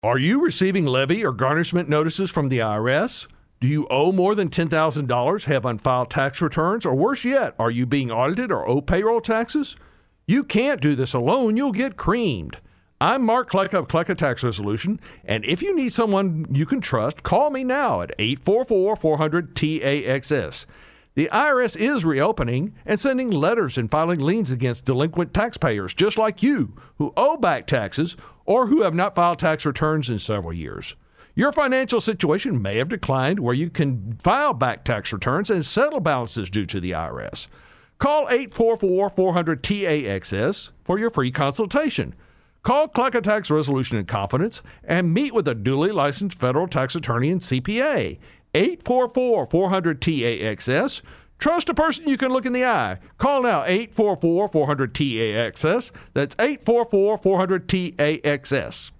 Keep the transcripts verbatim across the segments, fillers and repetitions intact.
Are you receiving levy or garnishment notices from the I R S? Do you owe more than ten thousand dollars, have unfiled tax returns, or worse yet, are you being audited or owe payroll taxes? You can't do this alone. You'll get creamed. I'm Mark Klecka of Klecka Tax Resolution, and if you need someone you can trust, call me now at eight four four, four hundred, T A X S. The I R S is reopening and sending letters and filing liens against delinquent taxpayers just like you who owe back taxes or who have not filed tax returns in several years. Your financial situation may have declined where you can file back tax returns and settle balances due to the I R S. Call eight four four, four hundred, T A X S for your free consultation. Call Klecka Tax Resolution in confidence and meet with a duly licensed federal tax attorney and C P A. eight four four, four hundred, T A X S. Trust a person you can look in the eye. Call now, eight four four, four hundred, T A X S. That's eight four four, four hundred, T A X S.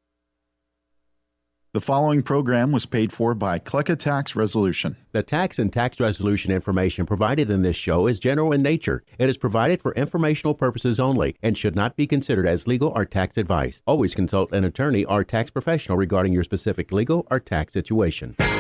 The following program was paid for by Klecka Tax Resolution. The tax and tax resolution information provided in this show is general in nature. It is provided for informational purposes only and should not be considered as legal or tax advice. Always consult an attorney or tax professional regarding your specific legal or tax situation. All right.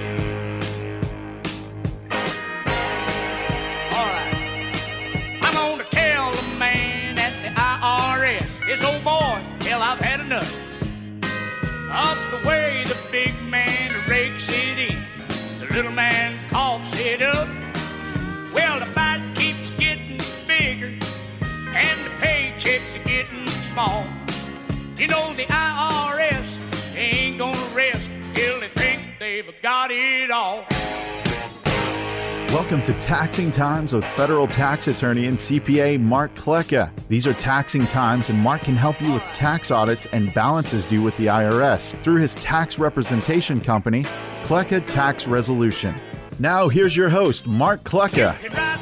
I'm gonna tell the man at the I R S, this old boy, till I've had enough of the way the big man rakes it in. The little man coughs it up. Well, the bite keeps getting bigger and the paychecks are getting small. You know the I R S ain't gonna rest till they think they've got it all. Welcome to Taxing Times with federal tax attorney and C P A Mark Klecka. These are taxing times, and Mark can help you with tax audits and balances due with the I R S through his tax representation company, Klecka Tax Resolution. Now, here's your host, Mark Klecka.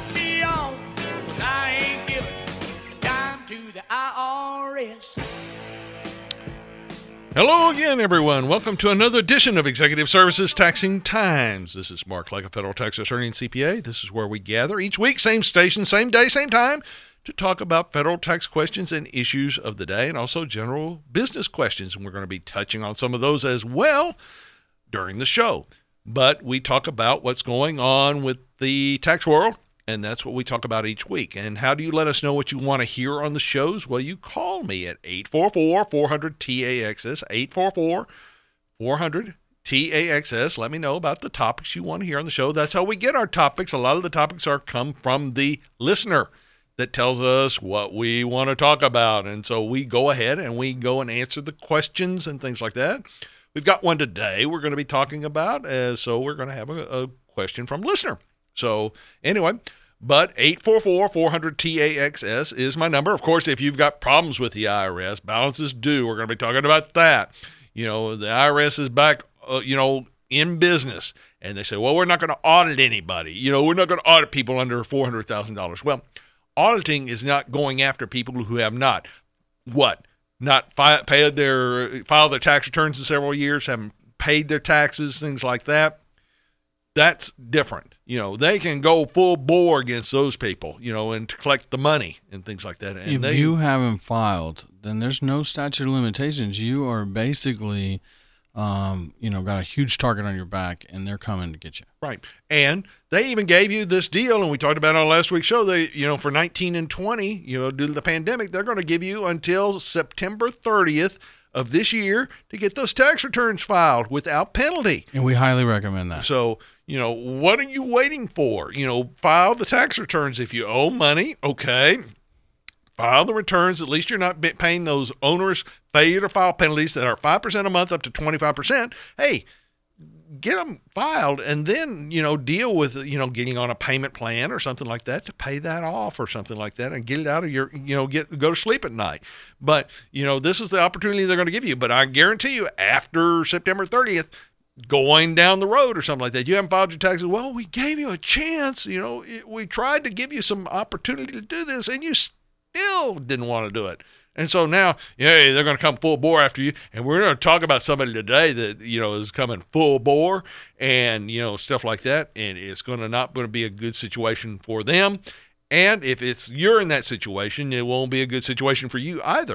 Hello again, everyone. Welcome to another edition of Executive Services Taxing Times. This is Mark Klecka, federal tax attorney and C P A. This is where we gather each week, same station, same day, same time, to talk about federal tax questions and issues of the day, and also general business questions. And we're going to be touching on some of those as well during the show. But we talk about what's going on with the tax world, and that's what we talk about each week. And how do you let us know what you want to hear on the shows? Well, you call me at eight four four, four hundred, T A X S, eight four four, four hundred, T A X S. Let me know about the topics you want to hear on the show. That's how we get our topics. A lot of the topics are come from the listener that tells us what we want to talk about. And so we go ahead and we go and answer the questions and things like that. We've got one today we're going to be talking about, uh, so we're going to have a, a question from listener. So anyway, but eight four four, four hundred, T A X S is my number. Of course, if you've got problems with the I R S, balances due, we're going to be talking about that. You know, the I R S is back, uh, you know, in business. And they say, well, we're not going to audit anybody. You know, we're not going to audit people under four hundred thousand dollars. Well, auditing is not going after people who have not, what, not fi- paid their, filed their tax returns in several years, haven't paid their taxes, things like that. That's different. You know, they can go full bore against those people, you know, and to collect the money and things like that. And if they, you haven't filed, then there's no statute of limitations. You are basically, um, you know, got a huge target on your back, and they're coming to get you. Right. And they even gave you this deal, and we talked about it on last week's show. They, you know, for nineteen and twenty, you know, due to the pandemic, they're going to give you until September thirtieth of this year to get those tax returns filed without penalty. And we highly recommend that. So, you know, what are you waiting for? You know, file the tax returns. If you owe money, okay, file the returns. At least you're not paying those onerous failure to file penalties that are five percent a month up to twenty-five percent. Hey, get them filed and then, you know, deal with, you know, getting on a payment plan or something like that to pay that off or something like that and get it out of your, you know, get go to sleep at night. But, you know, this is the opportunity they're going to give you. But I guarantee you after September thirtieth, going down the road or something like that, you haven't filed your taxes. Well, we gave you a chance. You know, it, we tried to give you some opportunity to do this and you still didn't want to do it. And so now, yeah, they're going to come full bore after you. And we're going to talk about somebody today that, you know, is coming full bore and, you know, stuff like that. And it's going to not going to be a good situation for them. And if it's you're in that situation, it won't be a good situation for you either.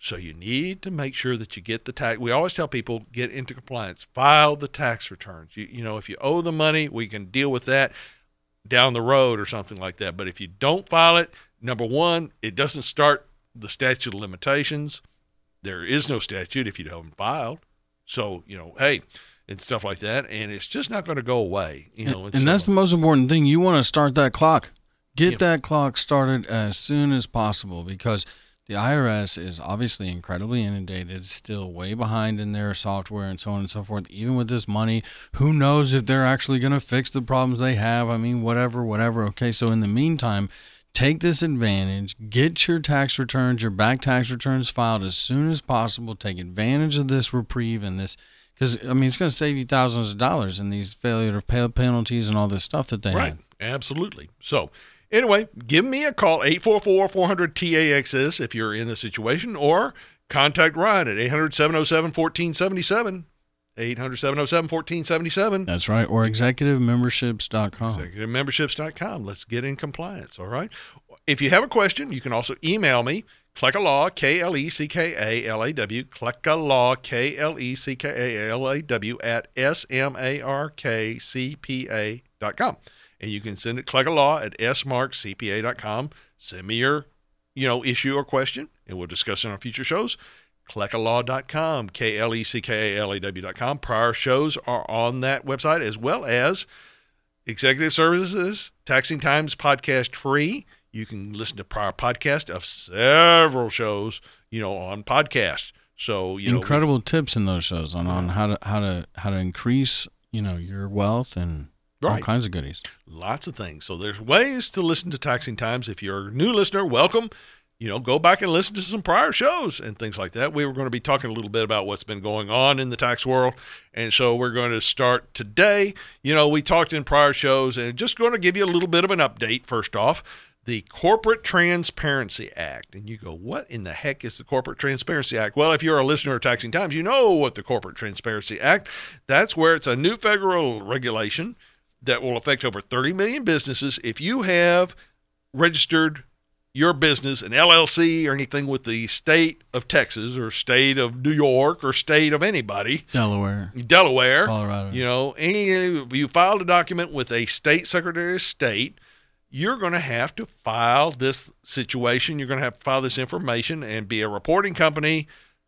So you need to make sure that you get the tax. We always tell people, get into compliance, file the tax returns. You, you know, if you owe the money, we can deal with that down the road or something like that. But if you don't file it, number one, it doesn't start the statute of limitations. There is no statute if you haven't filed. So, you know, hey, and stuff like that. And it's just not going to go away. You know, and, and that's the most important thing. You want to start that clock. Get yeah. that clock started as soon as possible, because the I R S is obviously incredibly inundated, still way behind in their software and so on and so forth. Even with this money, who knows if they're actually going to fix the problems they have. I mean, whatever, whatever. Okay, so in the meantime, take this advantage. Get your tax returns, your back tax returns filed as soon as possible. Take advantage of this reprieve and this, because, I mean, it's going to save you thousands of dollars in these failure to pay penalties and all this stuff that they right. had. Absolutely. So, anyway, give me a call, eight four four, four hundred, T A X S if you're in the situation, or contact Ryan at eight hundred, seven oh seven, one four seven seven, eight hundred, seven oh seven, one four seven seven. That's right, or executive memberships dot com. executive memberships dot com. Let's get in compliance, all right? If you have a question, you can also email me, Kleckalaw, K L E C K A L A W, Kleckalaw, K L E C K A L A W, at S M A R K C P A dot com. And you can send it Kleckalaw at S mark C P A dot com. Send me your, you know, issue or question, and we'll discuss it on future shows. Kleckalaw dot com, K L E C K A L A W dot com. Prior shows are on that website, as well as Executive Services, Taxing Times podcast free. You can listen to prior podcasts of several shows, you know, on podcasts. So, you incredible know, tips in those shows on, on how to how to how to increase, you know, your wealth and right. all kinds of goodies. Lots of things. So there's ways to listen to Taxing Times. If you're a new listener, welcome. You know, go back and listen to some prior shows and things like that. We were going to be talking a little bit about what's been going on in the tax world. And so we're going to start today. You know, we talked in prior shows, and just going to give you a little bit of an update first off. The Corporate Transparency Act. And you go, what in the heck is the Corporate Transparency Act? Well, if you're a listener of Taxing Times, you know what the Corporate Transparency Act, that's where it's a new federal regulation that will affect over thirty million businesses. If you have registered your business, an L L C or anything with the state of Texas or state of New York or state of anybody. Delaware. Delaware. Colorado. You know, any, you filed a document with a state secretary of state, you're going to have to file this situation. You're going to have to file this information and be a reporting company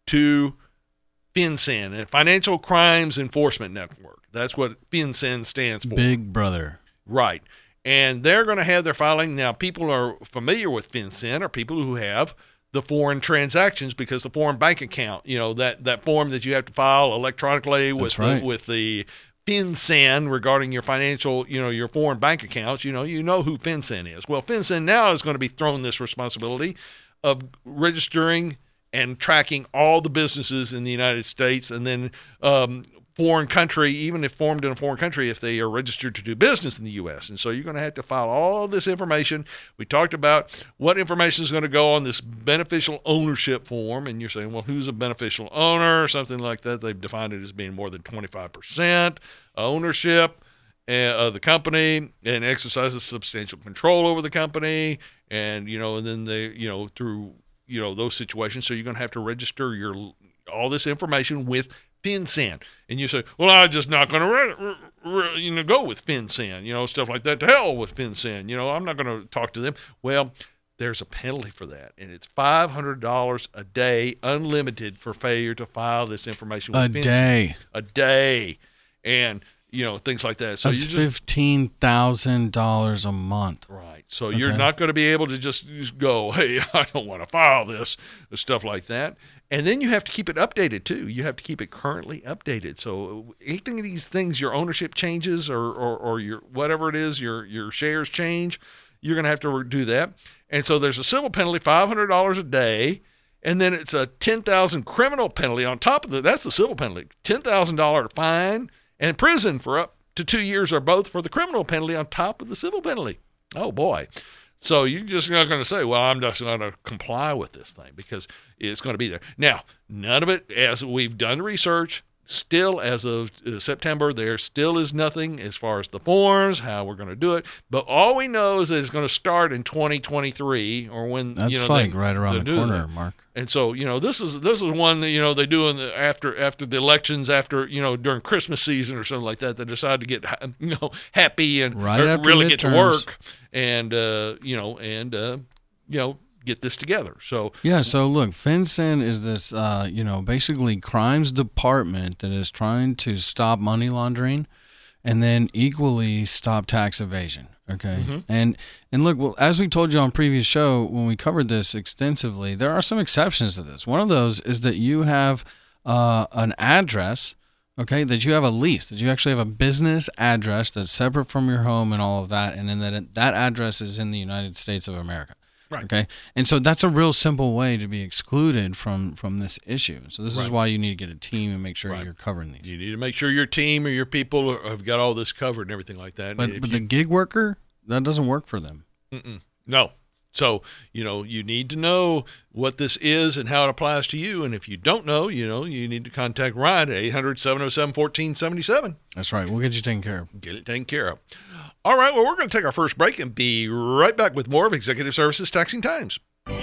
to FinCEN, a Financial Crimes Enforcement Network. That's what FinCEN stands for. Big Brother. Right. And they're going to have their filing. Now, people are familiar with FinCEN are people who have the foreign transactions, because the foreign bank account, you know, that, that form that you have to file electronically with, right. the, with the FinCEN regarding your financial, you know, your foreign bank accounts, you know, you know who FinCEN is. Well, FinCEN now is going to be thrown this responsibility of registering and tracking all the businesses in the United States, and then um, foreign country, even if formed in a foreign country, if they are registered to do business in the U S. And so you're going to have to file all this information. We talked about what information is going to go on this beneficial ownership form, and you're saying, well, who's a beneficial owner or something like that? They've defined it as being more than twenty-five percent ownership of the company and exercises substantial control over the company, and, you know, and then they, you know, through, you know, those situations. So you're going to have to register your all this information with FinCEN. And you say, well, I'm just not going to re- re- you know, go with FinCEN, you know, stuff like that. To hell with FinCEN. You know, I'm not going to talk to them. Well, there's a penalty for that, and it's five hundred dollars a day, unlimited, for failure to file this information with a FinCEN. day. A day. And, you know, things like that. So that's you just, fifteen thousand dollars a month. Right. So Okay. you're not going to be able to just, just go, hey, I don't want to file this, stuff like that. And then you have to keep it updated, too. You have to keep it currently updated. So anything of these things, your ownership changes, or, or, or your whatever it is, your, your shares change, you're going to have to do that. And so there's a civil penalty, five hundred dollars a day, and then it's a ten thousand dollars criminal penalty on top of that. That's the civil penalty, ten thousand dollars fine, and prison for up to two years or both for the criminal penalty on top of the civil penalty. Oh, boy. So you're just not going to say, well, I'm just going to comply with this thing, because it's going to be there. Now, none of it, as we've done research, still, as of uh, September, there still is nothing as far as the forms, how we're going to do it. But all we know is that it's going to start in twenty twenty-three, or when That's you know, like they, right around the corner, Mark. And so, you know, this is this is one that, you know, they do in the after after the elections, after, you know, during Christmas season or something like that. They decide to get, you know, happy and right after really get to midterms. work and uh, you know and uh, you know get this together. So yeah, so look, FinCEN is this uh, you know basically crimes department that is trying to stop money laundering, and then equally stop tax evasion. Okay. Mm-hmm. And and look, well, as we told you on previous show when we covered this extensively, there are some exceptions to this. One of those is that you have uh, an address, okay, that you have a lease, that you actually have a business address that's separate from your home and all of that, and then that that address is in the United States of America. Right. Okay. And so that's a real simple way to be excluded from, from this issue. So this right. is why you need to get a team and make sure right. you're covering these. You need to make sure your team or your people are, have got all this covered and everything like that. But, but you, the gig worker, that doesn't work for them. Mm-mm. No. So, you know, you need to know what this is and how it applies to you. And if you don't know, you know, you need to contact Ryan at eight hundred, seven oh seven, one four seven seven. That's right. We'll get you taken care of. Get it taken care of. All right. Well, we're going to take our first break and be right back with more of Executive Services Taxing Times.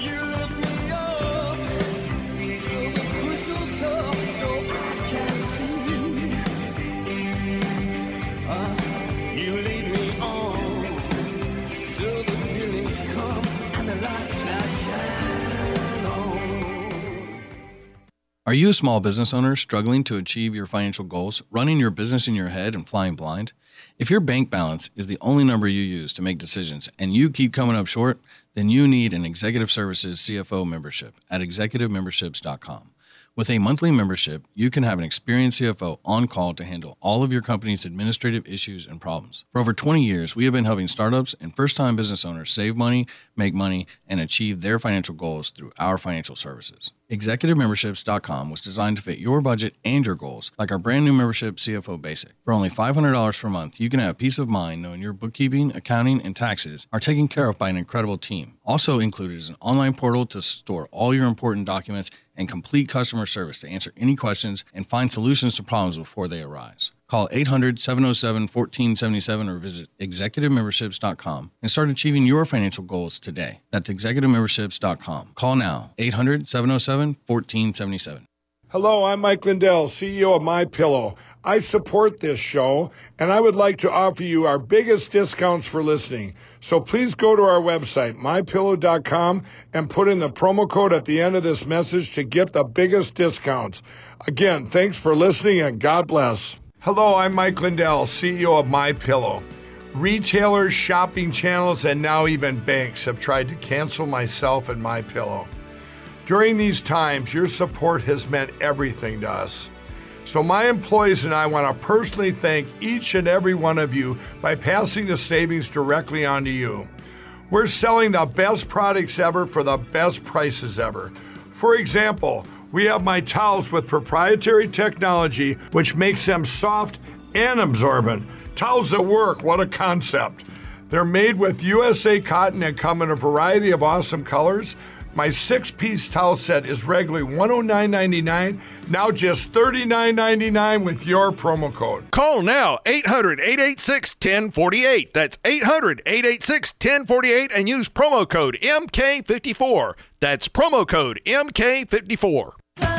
Are you a small business owner struggling to achieve your financial goals, running your business in your head and flying blind? If your bank balance is the only number you use to make decisions and you keep coming up short, then you need an Executive Services C F O membership at executive memberships dot com. With a monthly membership, you can have an experienced C F O on call to handle all of your company's administrative issues and problems. For over twenty years, we have been helping startups and first-time business owners save money, make money, and achieve their financial goals through our financial services. executive memberships dot com was designed to fit your budget and your goals, like our brand new membership C F O Basic. For only five hundred dollars per month, you can have peace of mind knowing your bookkeeping, accounting, and taxes are taken care of by an incredible team. Also included is an online portal to store all your important documents and complete customer service to answer any questions and find solutions to problems before they arise. Call eight hundred, seven oh seven, one four seven seven or visit executive memberships dot com and start achieving your financial goals today. That's executive memberships dot com. Call now, eight hundred, seven oh seven, one four seven seven. Hello, I'm Mike Lindell, C E O of MyPillow. I support this show, and I would like to offer you our biggest discounts for listening. So please go to our website, my pillow dot com, and put in the promo code at the end of this message to get the biggest discounts. Again, thanks for listening, and God bless. Hello, I'm Mike Lindell, C E O of MyPillow. Retailers, shopping channels, and now even banks have tried to cancel myself and MyPillow. During these times, your support has meant everything to us. So my employees and I want to personally thank each and every one of you by passing the savings directly on to you. We're selling the best products ever for the best prices ever. For example, we have my towels with proprietary technology, which makes them soft and absorbent. Towels that work, what a concept. They're made with U S A cotton and come in a variety of awesome colors. My six-piece towel set is regularly one hundred nine ninety-nine, now just thirty-nine ninety-nine with your promo code. Call now, eight hundred, eight eight six, one oh four eight. That's eight hundred, eight eight six, one oh four eight and use promo code M K fifty-four. That's promo code M K fifty-four.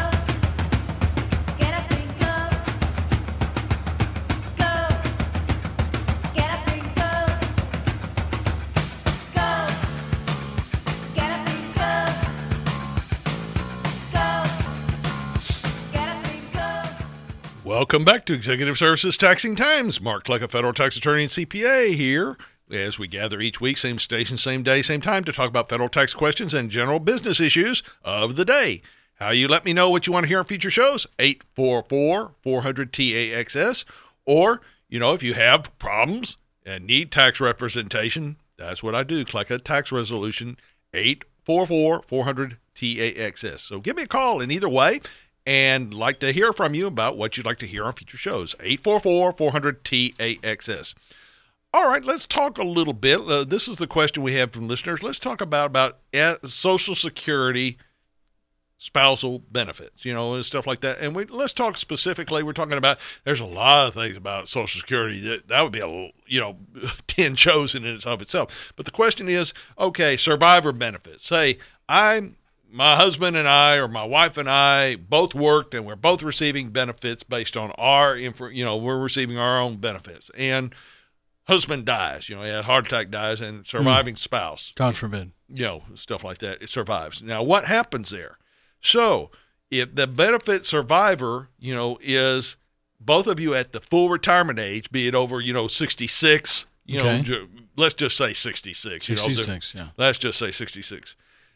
Welcome back to Executive Services Taxing Times. Mark Kleka, federal tax attorney and C P A here as we gather each week, same station, same day, same time to talk about federal tax questions and general business issues of the day. How you let me know what you want to hear on future shows? eight four four, four hundred, T A X S. Or, you know, if you have problems and need tax representation, that's what I do. Kleka Tax Resolution, eight four four, four hundred, T A X S. So give me a call in either way. And like to hear from you about what you'd like to hear on future shows. eight four four, four hundred, T A X S. All right, let's talk a little bit. Uh, this is the question we have from listeners. Let's talk about, about uh, Social Security spousal benefits, you know, and stuff like that. And we let's talk specifically. We're talking about there's a lot of things about Social Security that that would be a you know ten shows in and of itself. But the question is, okay, survivor benefits. Say I, my husband and I, or my wife and I both worked, and we're both receiving benefits based on our info. You know, we're receiving our own benefits, and husband dies. You know, he had a heart attack, dies, and surviving mm. spouse. God forbid. You know, stuff like that. It survives. Now, what happens there? So, if the benefit survivor, you know, is both of you at the full retirement age, be it over, you know, sixty-six, you okay. know, ju- let's just say sixty-six. sixty-six, you know, yeah. Let's just say sixty-six.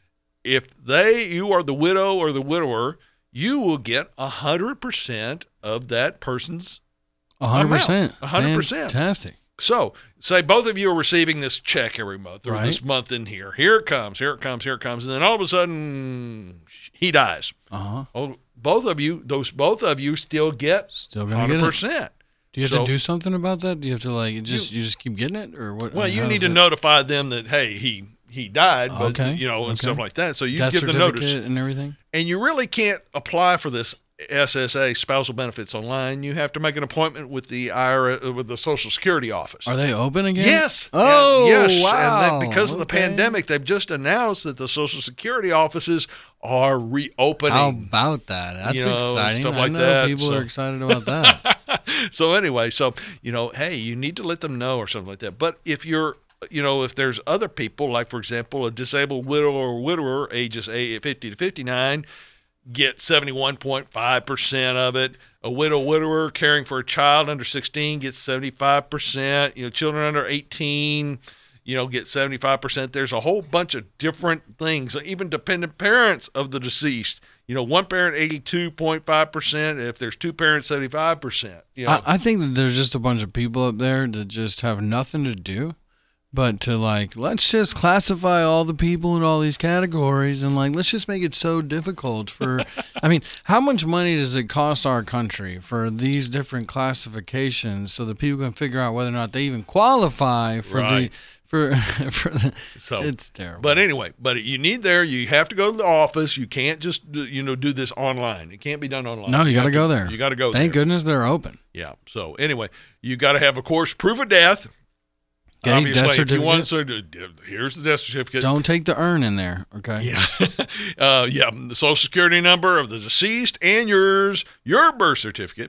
If they, you are the widow or the widower, you will get one hundred percent of that person's one hundred percent. Amount. one hundred percent. Fantastic. So, say both of you are receiving this check every month, or right. this month in here. Here it comes, here it comes, here it comes, and then all of a sudden he dies. Uh-huh. Oh, both of you, those both of you still get still gonna one hundred percent. Get it. Do you have so, to do something about that? Do you have to like just you, you just keep getting it, or what? Well, you How need to it? notify them that hey he he died, but okay. you know and okay. stuff like that. So you Death give the notice and everything. And you really can't apply for this S S A, spousal benefits, online. You have to make an appointment with the I R S, with the Social Security office. Are they open again? Yes. Oh, and, yes. wow. And that because of the okay. pandemic, they've just announced that the Social Security offices are reopening. How about that? That's you know, exciting. Stuff I like know that. people so. are excited about that. So anyway, so you know, hey, you need to let them know or something like that. But if you're You know, if there's other people, like, for example, a disabled widow or widower, ages fifty to fifty-nine, get seventy-one point five percent of it. A widow widower caring for a child under sixteen gets seventy-five percent. You know, children under eighteen, you know, get seventy-five percent. There's a whole bunch of different things. Even dependent parents of the deceased, you know, one parent, eighty-two point five percent. If there's two parents, seventy-five percent. You know? I, I think that there's just a bunch of people up there that just have nothing to do but to, like, let's just classify all the people in all these categories and, like, let's just make it so difficult for – I mean, how much money does it cost our country for these different classifications so that people can figure out whether or not they even qualify for right. the – For, for the, so it's terrible. But anyway, but you need there. You have to go to the office. You can't just you know do this online. It can't be done online. No, you, you got to go there. You got to go. Thank there. goodness they're open. Yeah. So anyway, you got to have, of course, proof of death. Okay, Obviously, death if certificate. you want, so here's the death certificate. Don't take the urn in there. Okay. Yeah. uh, yeah. The Social Security number of the deceased and yours, your birth certificate,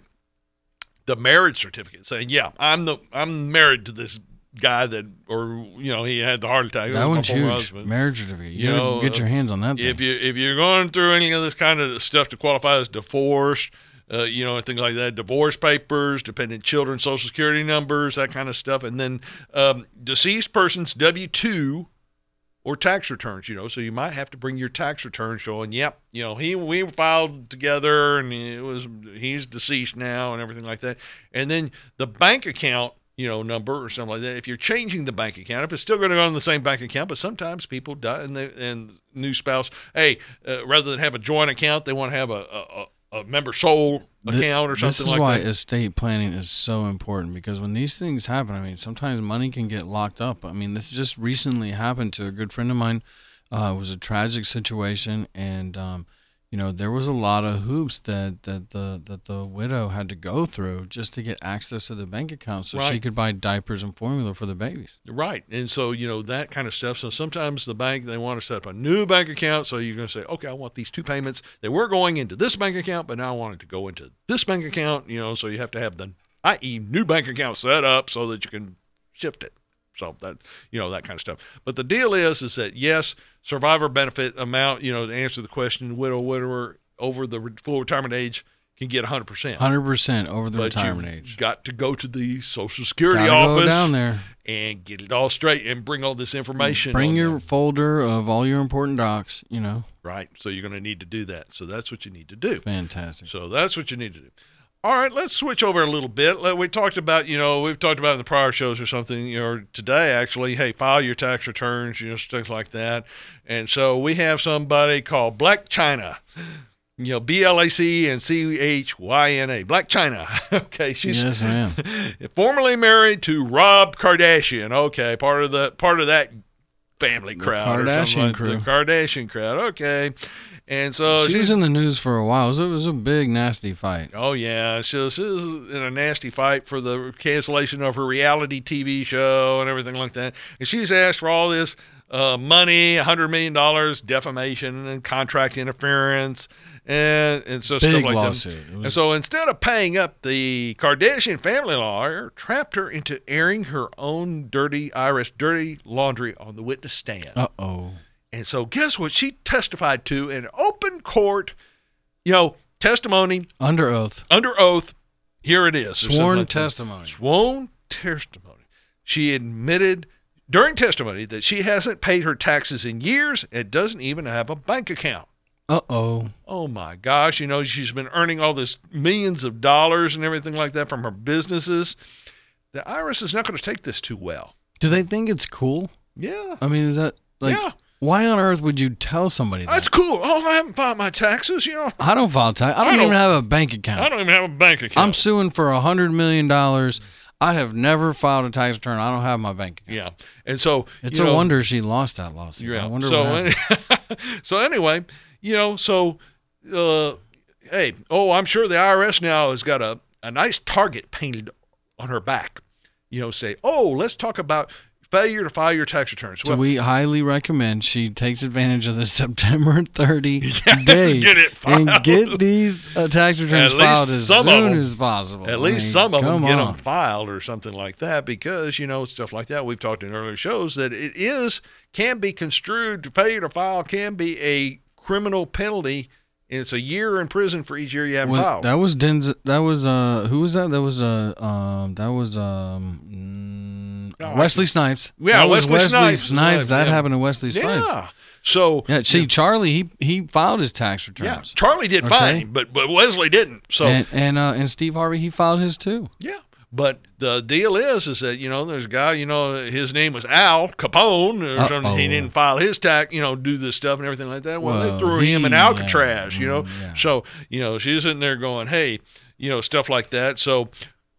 the marriage certificate saying, yeah, I'm the I'm married to this guy that, or you know, he had the heart attack. That one's huge. Husband. Marriage certificate. You, you gotta know, get your hands on that thing. If you if you're going through any of this kind of stuff to qualify as divorce, uh, you know, and things like that, divorce papers, dependent children, Social Security numbers, that kind of stuff, and then um, deceased person's W two or tax returns. You know, so you might have to bring your tax return showing, yep, you know, he we filed together and it was he's deceased now and everything like that, and then the bank account. You know, number or something like that. If you're changing the bank account, if it's still going to go on the same bank account, but sometimes people die and the and new spouse, hey, uh, rather than have a joint account, they want to have a a, a member sole account or something like that. This is why estate planning is so important, because when these things happen, I mean, sometimes money can get locked up. I mean, this just recently happened to a good friend of mine. Uh, it was a tragic situation, and um, you know, there was a lot of hoops that, that the that the widow had to go through just to get access to the bank account so right. she could buy diapers and formula for the babies. Right. And so, you know, that kind of stuff. So sometimes the bank, they want to set up a new bank account. So you're going to say, okay, I want these two payments. They were going into this bank account, but now I want it to go into this bank account, you know, so you have to have the, that is new bank account set up so that you can shift it. So that, you know, that kind of stuff. But the deal is, is that yes, survivor benefit amount, you know, to answer the question, widow, widower over the full retirement age can get one hundred percent. one hundred percent over the but retirement you've age. Got to go to the Social Security Gotta office go down there and get it all straight and bring all this information. Bring your them. folder of all your important docs, you know. Right. So you're going to need to do that. So that's what you need to do. Fantastic. So that's what you need to do. All right, let's switch over a little bit. We talked about, you know, we've talked about in the prior shows or something, you know, today actually, hey, file your tax returns, you know, things like that. And so we have somebody called Blac Chyna, you know, B L A C and C H Y N A, Blac Chyna. Okay, she's yes, ma'am. formerly married to Rob Kardashian. Okay, part of the part of that family crowd, the Kardashian or something like crew. the Kardashian crowd. Okay. And so she was in the news for a while. It was, it was a big, nasty fight. Oh, yeah. She was, she was in a nasty fight for the cancellation of her reality T V show and everything like that. And she's asked for all this uh, money, one hundred million dollars, defamation and contract interference, and, and so big stuff like lawsuit. that. Was... And so instead of paying up, the Kardashian family lawyer trapped her into airing her own dirty I R S dirty laundry on the witness stand. Uh-oh. And so guess what she testified to in open court, you know, testimony. Under oath. Under oath. Here it is. Sworn testimony. Sworn testimony. She admitted during testimony that she hasn't paid her taxes in years and doesn't even have a bank account. Uh-oh. Oh, my gosh. You know, she's been earning all this millions of dollars and everything like that from her businesses. The I R S is not going to take this too well. Do they think it's cool? Yeah. I mean, is that like... Yeah. Why on earth would you tell somebody that? That's cool. Oh, I haven't filed my taxes, you know. I don't file tax. I don't, I don't even have a bank account. I don't even have a bank account. I'm suing for one hundred million dollars. I have never filed a tax return. I don't have my bank account. Yeah. And so it's you a know, wonder she lost that lawsuit. Yeah. I wonder so, what happened. so anyway, you know, so, uh, hey, oh, I'm sure the I R S now has got a, a nice target painted on her back. You know, say, oh, let's talk about failure to file your tax returns. So well, we highly recommend she takes advantage of the September thirtieth yeah, day get it filed. and get these uh, tax returns At filed least as some of soon them. as possible. At I least mean, some of them come get on. them filed or something like that because, you know, stuff like that. We've talked in earlier shows that it is, can be construed, failure to file can be a criminal penalty. And it's a year in prison for each year you haven't Well, filed. that was Denzel. That was uh, who was that? That was uh, um, that was um, mm, No, Wesley Snipes. Yeah, that was Wesley Wesley Snipes. Snipes. That Yeah. happened to Wesley Snipes. Yeah. So Yeah, see, Charlie, he he filed his tax yeah, returns. Charlie did Okay. fine, but but Wesley didn't. So and and, uh, and Steve Harvey, he filed his too. yeah. But the deal is, is that, you know, there's a guy, you know, his name was Al Capone, or Uh-oh. something. He didn't file his tax, you know, do this stuff and everything like that. Well, Well, they threw him in he- Alcatraz, yeah, you know. mm, yeah. So, you know, she's sitting there going, hey, you know, stuff like that. So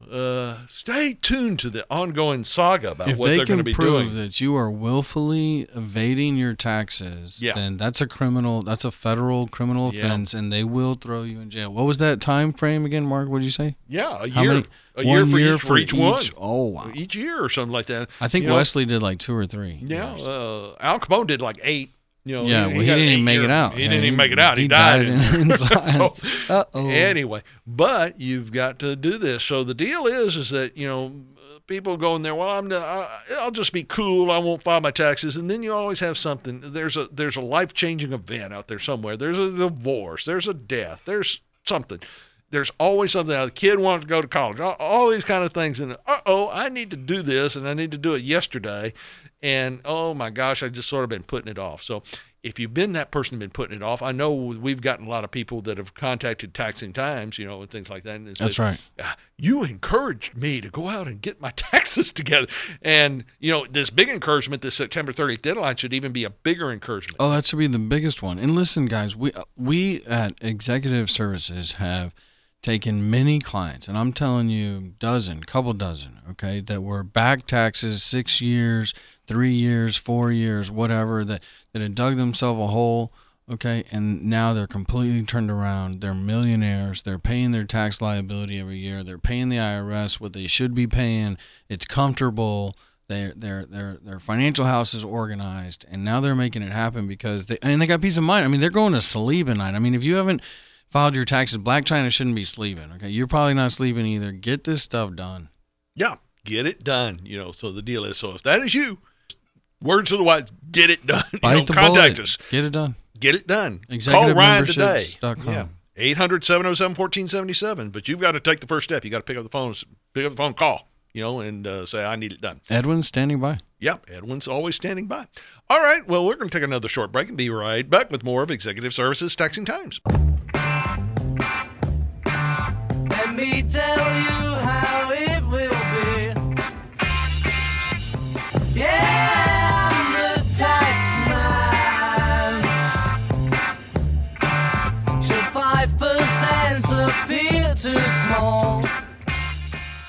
uh, stay tuned to the ongoing saga about If what they they're going to can be prove doing. that you are willfully evading your taxes, Yeah. then that's a criminal. That's a federal criminal Yeah. offense, and they will throw you in jail. What was that time frame again, Mark? What did you say? Yeah, a How year. many? A year one for year each, for for each, one. Oh wow! Each year or something like that. I think You know, Wesley did like two or three. Yeah, years. uh, Al Capone did like eight. You know, Yeah, well, he got didn't an even make eight-year- it out. He Yeah, didn't he- even make it out. He, he died. died in- in so, science. Uh-oh. Anyway, but you've got to do this. So the deal is, is that, you know, people go in there, well, I'm, I, I'll just be cool. I won't file my taxes. And then you always have something. There's a, there's a life-changing event out there somewhere. There's a divorce. There's a death. There's something. There's always something. The kid wants to go to college. All, all these kind of things. And, uh-oh, I need to do this, and I need to do it yesterday. And, oh, my gosh, I've just sort of been putting it off. So if you've been that person who's been putting it off, I know we've gotten a lot of people that have contacted Taxing Times, you know, and things like that. And it That's says, right. "Ah, you encouraged me to go out and get my taxes together. And, you know, this big encouragement, this September thirtieth deadline should even be a bigger encouragement. Oh, that should be the biggest one. And listen, guys, we we at Executive Services have taken many clients, and I'm telling you, dozen, couple dozen, okay, that were back taxes six years, three years, four years, whatever, that, that had dug themselves a hole, okay, and now they're completely turned around. They're millionaires. They're paying their tax liability every year. They're paying the I R S what they should be paying. It's comfortable. Their their their their financial house is organized, and now they're making it happen because they and they got peace of mind. I mean, they're going to sleep at night. I mean, if you haven't filed your taxes, Black China shouldn't be sleeping. Okay, you're probably not sleeping either. Get this stuff done. Yeah, get it done. You know, so the deal is, so if that is you, words to the wise, get it done. You Bite know, the contact bullet. us. Get it done. Get it done. Call executive Ryan today. memberships dot com. Yeah. eight hundred, seven oh seven, one four seven seven. But you've got to take the first step. You got to pick up the phone, pick up the phone, call, you know, and uh, say, I need it done. Edwin's standing by. Yep, Edwin's always standing by. All right, well, we're going to take another short break and be right back with more of Executive Services Taxing Times. Let me tell you how it will be. Yeah, I'm the tax man. Should five percent appear too small?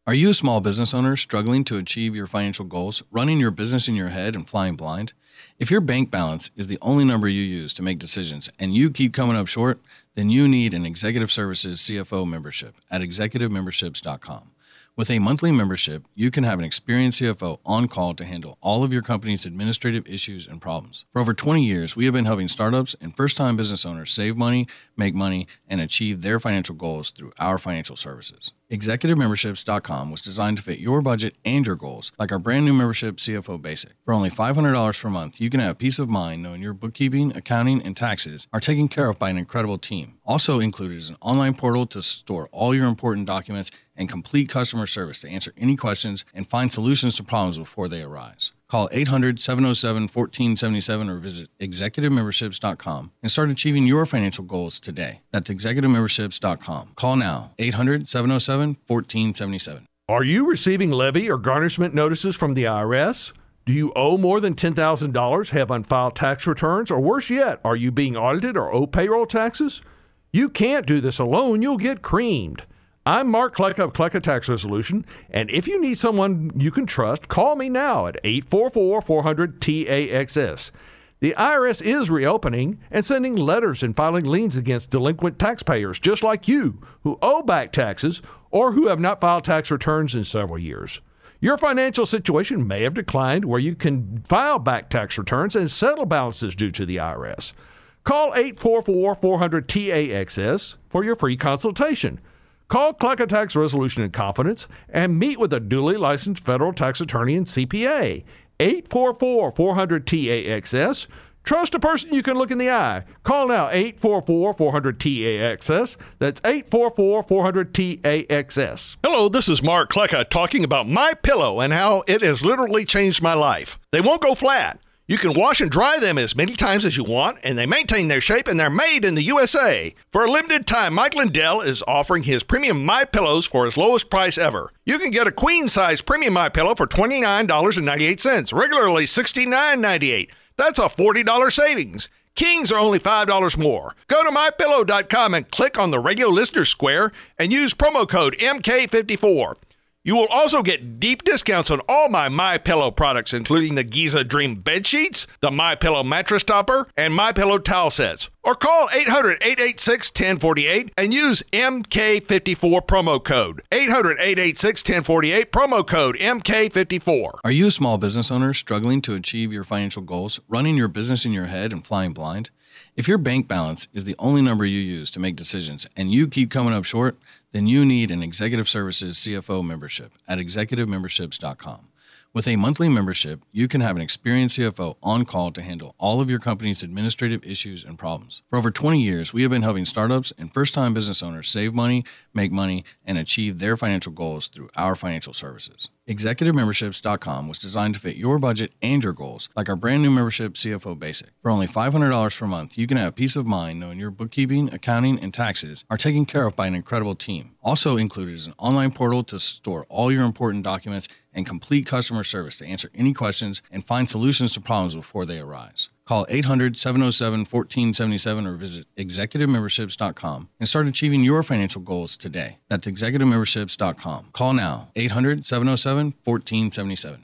Are you a small business owner struggling to achieve your financial goals, running your business in your head and flying blind? If your bank balance is the only number you use to make decisions and you keep coming up short, then you need an Executive Services C F O membership at executive memberships dot com. With a monthly membership, you can have an experienced C F O on call to handle all of your company's administrative issues and problems. For over twenty years, we have been helping startups and first-time business owners save money, make money, and achieve their financial goals through our financial services. executive memberships dot com was designed to fit your budget and your goals, like our brand new membership C F O Basic. For only five hundred dollars per month, you can have peace of mind knowing your bookkeeping, accounting, and taxes are taken care of by an incredible team. Also included is an online portal to store all your important documents and complete customer service to answer any questions and find solutions to problems before they arise. Call eight hundred, seven oh seven, one four seven seven or visit executive memberships dot com and start achieving your financial goals today. That's executive memberships dot com. Call now, eight hundred, seven oh seven, one four seven seven. Are you receiving levy or garnishment notices from the I R S? Do you owe more than ten thousand dollars, have unfiled tax returns, or worse yet, are you being audited or owe payroll taxes? You can't do this alone. You'll get creamed. I'm Mark Klecka of Klecka Tax Resolution, and if you need someone you can trust, call me now at eight four four, four hundred, T A X S. The I R S is reopening and sending letters and filing liens against delinquent taxpayers just like you who owe back taxes or who have not filed tax returns in several years. Your financial situation may have declined where you can file back tax returns and settle balances due to the I R S. Call eight four four, four hundred, T A X S for your free consultation. Call Klecka Tax Resolution in confidence and meet with a duly licensed federal tax attorney and C P A. eight four four, four hundred, T A X S. Trust a person you can look in the eye. Call now, eight four four, four hundred, T A X S. That's eight four four, four hundred, T A X S. Hello, this is Mark Klecka talking about MyPillow and how it has literally changed my life. They won't go flat. You can wash and dry them as many times as you want, and they maintain their shape, and they're made in the U S A. For a limited time, Mike Lindell is offering his premium MyPillows for his lowest price ever. You can get a queen-size premium MyPillow for twenty-nine dollars and ninety-eight cents, regularly sixty-nine dollars and ninety-eight cents. That's a forty dollars savings. Kings are only five dollars more. Go to my pillow dot com and click on the radio listener square and use promo code M K fifty-four. You will also get deep discounts on all my MyPillow products, including the Giza Dream bed sheets, the MyPillow mattress topper, and MyPillow towel sets. Or call eight hundred, eight eight six, one oh four eight and use M K fifty-four promo code. eight hundred, eight eight six, one oh four eight, promo code M K fifty-four. Are you a small business owner struggling to achieve your financial goals, running your business in your head and flying blind? If your bank balance is the only number you use to make decisions and you keep coming up short, then you need an Executive Services C F O membership at executive memberships dot com. With a monthly membership, you can have an experienced C F O on call to handle all of your company's administrative issues and problems. For over twenty years, we have been helping startups and first-time business owners save money, make money, and achieve their financial goals through our financial services. executive memberships dot com was designed to fit your budget and your goals, like our brand new membership C F O Basic. For only five hundred dollars per month, you can have peace of mind knowing your bookkeeping, accounting, and taxes are taken care of by an incredible team. Also included is an online portal to store all your important documents and complete customer service to answer any questions and find solutions to problems before they arise. Call eight hundred, seven oh seven, one four seven seven or visit executive memberships dot com and start achieving your financial goals today. That's executive memberships dot com. Call now, eight hundred, seven oh seven, one four seven seven.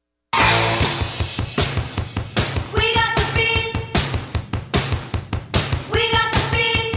We got the beat. We got the beat.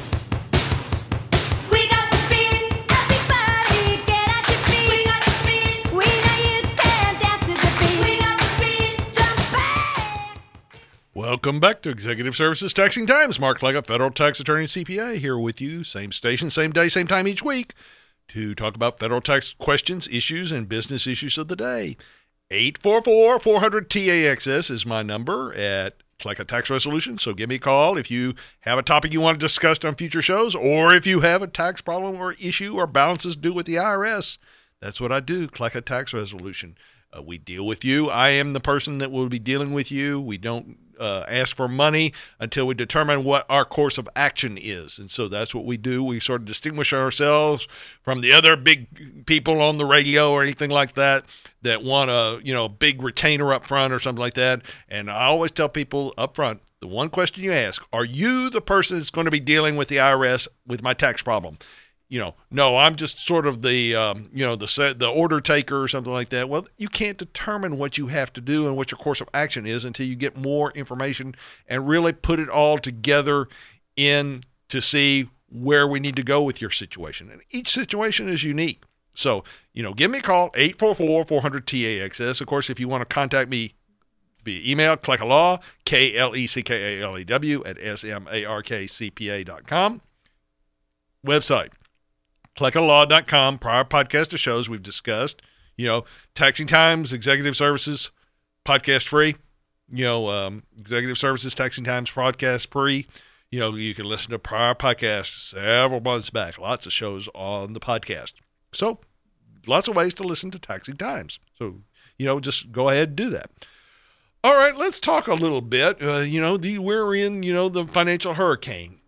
We got the beat. Everybody get out your feet. We got the beat. We know you can dance to the beat. We got the beat. Jump back. Welcome back to Executive Services Taxing Times. Mark Klecka, federal tax attorney and C P A, here with you. Same station, same day, same time each week to talk about federal tax questions, issues, and business issues of the day. eight four four, four hundred, T A X S is my number at Klecka Tax Resolution. So give me a call if you have a topic you want to discuss on future shows, or if you have a tax problem or issue or balances due with the I R S. That's what I do, Klecka Tax Resolution. Uh, we deal with you. I am the person that will be dealing with you. We don't uh, ask for money until we determine what our course of action is. And so that's what we do. We sort of distinguish ourselves from the other big people on the radio or anything like that that want a, you know, big retainer up front or something like that. And I always tell people up front, the one question you ask, are you the person that's going to be dealing with the I R S with my tax problem? you know, no, I'm just sort of the, um, you know, the set, the order taker or something like that. Well, you can't determine what you have to do and what your course of action is until you get more information and really put it all together in to see where we need to go with your situation. And each situation is unique. So, you know, give me a call, eight four four, four hundred, T A X S. Of course, if you want to contact me via email, Kleckalaw, K L E C K A L E W, at S M A R K C P A dot com. Website, Kleckalaw dot com. Prior podcast of shows we've discussed, you know, taxing times, executive services, podcast free, you know, um, executive services, taxing times, podcast free. You know, you can listen to prior podcasts several months back, lots of shows on the podcast. So lots of ways to listen to taxing times. So, you know, just go ahead and do that. All right, let's talk a little bit. Uh, you know, the, we're in, you know, the financial hurricane.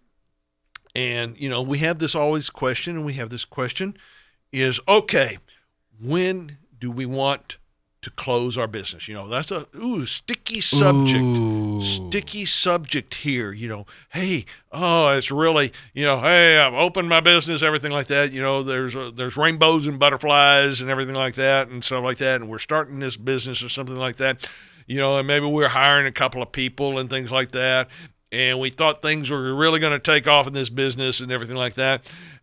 And, you know, we have this always question, and we have this question is, okay, when do we want to close our business? You know, that's a ooh sticky subject. Ooh. Sticky subject here. You know, hey, oh, it's really, you know, hey, I've opened my business, everything like that. You know, there's a, there's rainbows and butterflies and everything like that and stuff like that. And we're starting this business or something like that. You know, and maybe we're hiring a couple of people and things like that. And we thought things were really going to take off in this business and everything like that.